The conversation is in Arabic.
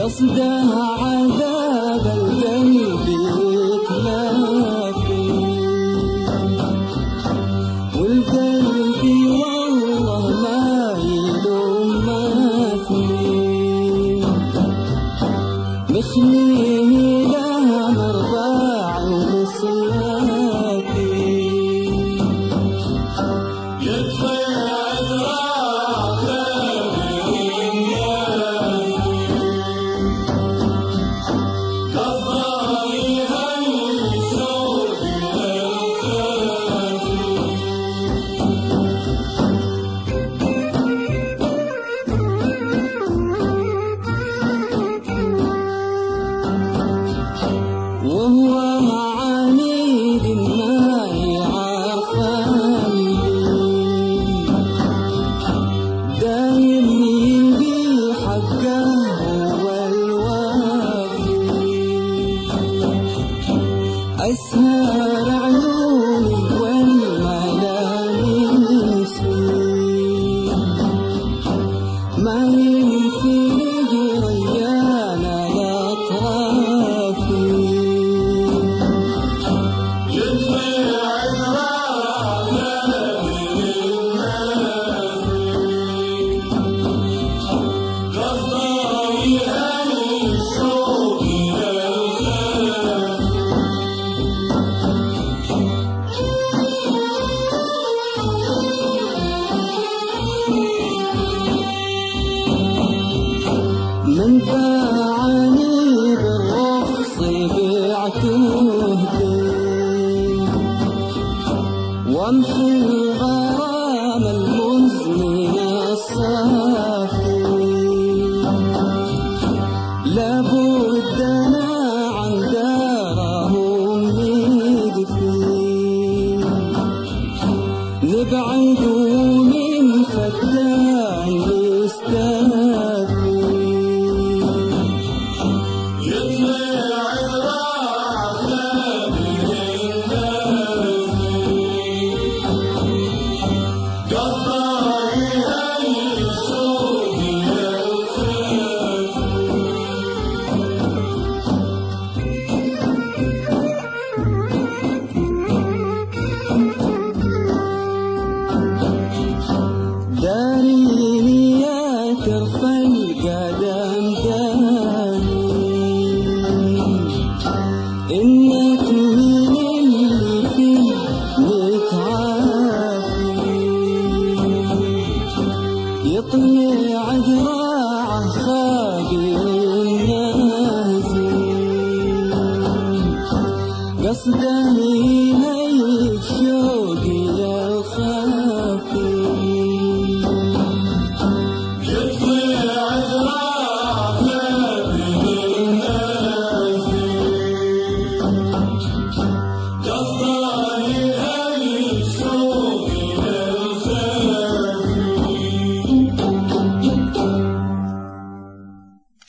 قصده عذاب القلب يتلافي، والقلب والله ما يلوم مثني، مخليه له مرضاع ومصيافي، يدفع وهو معانيد ما يعرف دايم يبي حقه هو الوافي، أسهر عيوني والملامس ما ينفرق ريان الأطراف، من باعني بالرخص بعته دين، وامحي الغرام المزمن الصافي، لابد انا عن دارهم ندفين، نبعد من فتان يستافي، داريني يا كرف القدم داني، إنك من اللي فيه متعافي، يطلع ذراعه خابر النازل، قصده